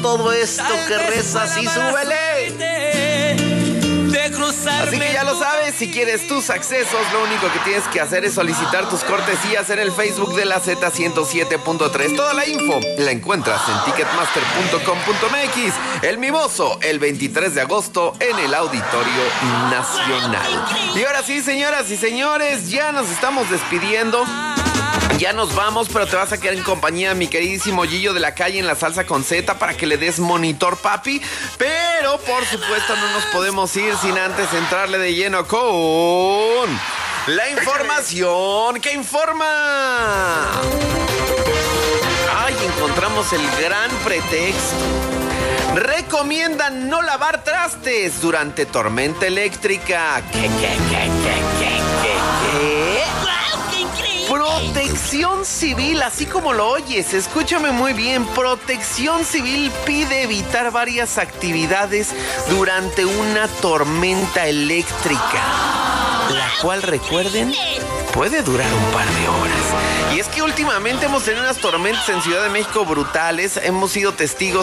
todo esto que rezas y súbele. Así que ya lo sabes, si quieres tus accesos, lo único que tienes que hacer es solicitar tus cortesías en el Facebook de la Z107.3. Toda la info la encuentras en ticketmaster.com.mx. El Mimoso, el 23 de agosto en el Auditorio Nacional. Y ahora sí, señoras y señores, ya nos estamos despidiendo. Ya nos vamos, pero te vas a quedar en compañía de mi queridísimo Gillo de la Calle en la Salsa con Z para que le des monitor, papi. Pero, por supuesto, no nos podemos ir sin antes entrarle de lleno con la información que informa. Ay, encontramos el gran pretexto. Recomiendan no lavar trastes durante tormenta eléctrica. ¿Qué? Protección Civil, así como lo oyes, escúchame muy bien. Protección Civil pide evitar varias actividades durante una tormenta eléctrica, la cual, recuerden, puede durar un par de horas. Y es que últimamente hemos tenido unas tormentas en Ciudad de México brutales. Hemos sido testigos